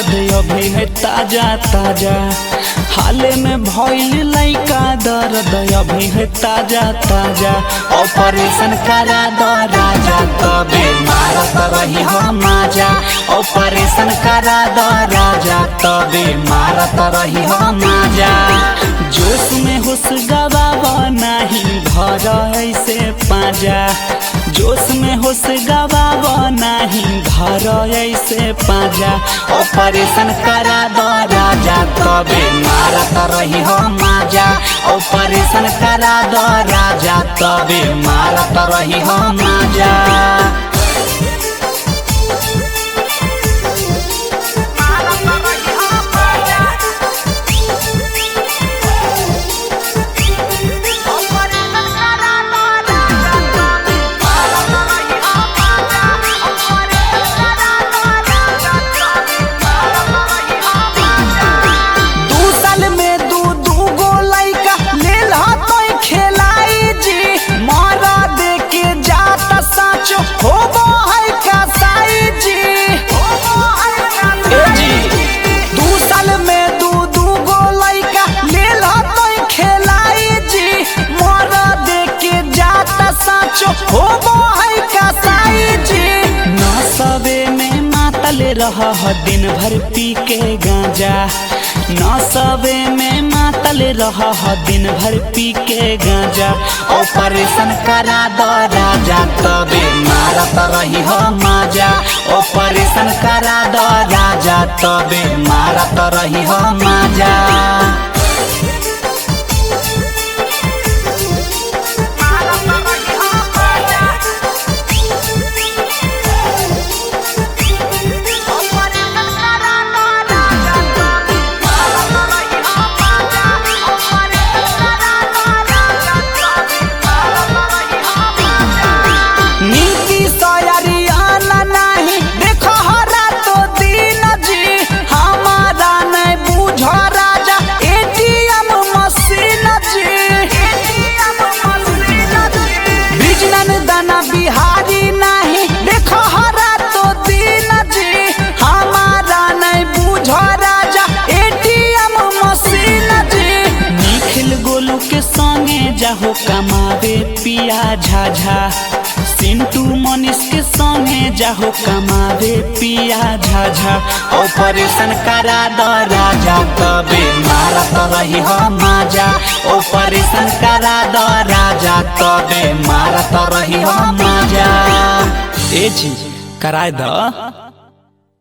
दर्द अभी है ताजा ताजा, हाले में भइल लइका दर्द अभी है ताजा ताजा। ऑपरेशन करा दो राजा तबे मारत रही हम माजा, ऑपरेशन करा दो राजा तबे मारत रही हम माजा। जोश में होश गवावा नहीं घर ऐसे पाजा, जोश में होश गवावा नहीं घर ऐसे पाजा। ऑपरेशन करा दो राजा तबे मारत रही हम माजा, ऑपरेशन करा दो राजा तबे मारत रही हम माजा। नशबे में मातल रह दिन भर पी के गांजा, नशबे में मातल रह दिन भर पी के गांजा। ऑपरेशन करा दो राजा तबे मारत रही हो माजा, ऑपरेशन करा दो राजा तबे मारत रही हो माजा। बिहारी नहीं देखो हरा तो दीन जी, हमारा नहीं बुझो राजा एटीएम मशीन जी। निखिल गोलू के संगे जाहो कमावे पिया झाझा, सिंटू मनीष के संगे जाहो कमावे पिया झाझा। ऑपरेशन करा दो राजा तबे मारत रही हो माजा, ऑपरेशन करा दो राजा तबे मारत रही हो माजा। ए जी कराए दो।